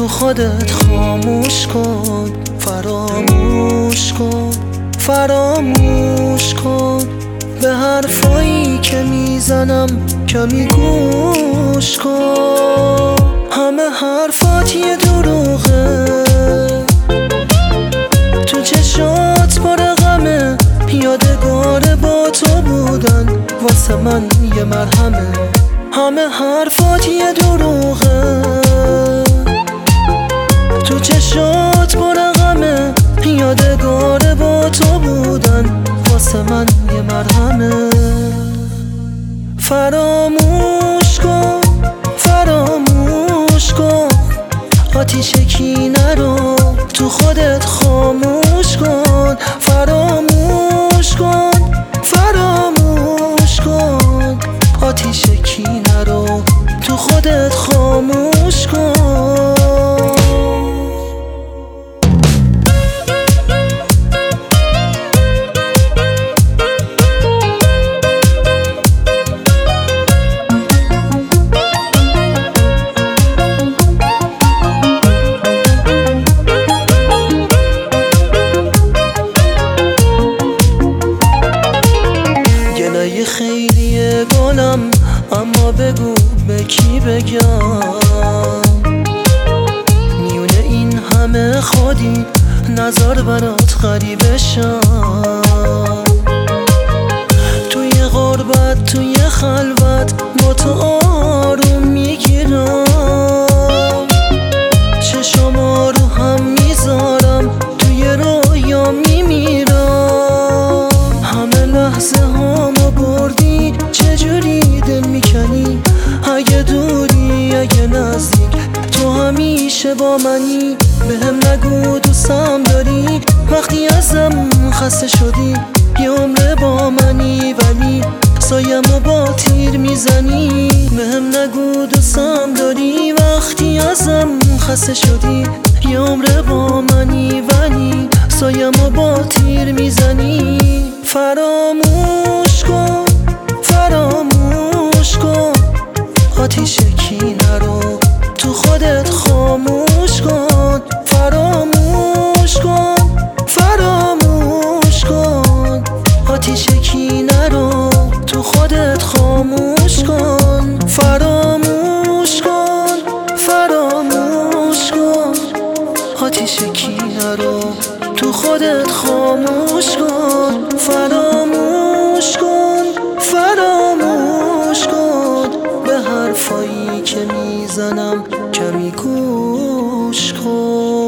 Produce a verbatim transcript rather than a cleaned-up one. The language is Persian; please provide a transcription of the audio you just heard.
تو خودت خاموش کن، فراموش کن، فراموش کن. به حرفایی که میزنم کمی گوش کن. همه حرفات یه دروغه، تو چشات پر غمه، یادگار با تو بودن واسه من یه مرهمه. همه حرفات یه دروغه، تو چشات پر غمه، یادگار با تو بودن واسه من یه مرهمه. فراموش کن، فراموش کن، آتیش کینه رو تو خودت خاموش کن. فراموش کن، فراموش کن، آتیش کینه رو تو خودت خاموش کن. خیلیه گلم، اما بگو به کی بگم؟ میونه این همه خودی نظر برات غریبه شم. توی غربت توی خلوت با تو آروم میگیرم، چشما رو هم میذارم، توی رویا میمیرم. همه لحظه هامو بردی، چجوری دل میکنی؟ اگه دوری اگه نزدیک، تو همیشه با منی. بهم نگو دوستم داری، وقتی ازم خسته شدی یه عمر با منی، ولی سایمو با تیر میزنی. بهم نگو دوستم داری، وقتی ازم خسته شدی یه عمر با منی، ولی سایمو با تیر میزنی. فراموش کن، فراموش کن، آتیش کینه رو تو خودت خاموش کن. فراموش کن، فراموش کن، آتیش کینه رو تو خودت خاموش کن. فراموش کن، فراموش کن، آتیش کینه رو تو خودت خاموش کن. فراموش کن، فراموش کن، به حرفایی که میزنم کمی گوش کن.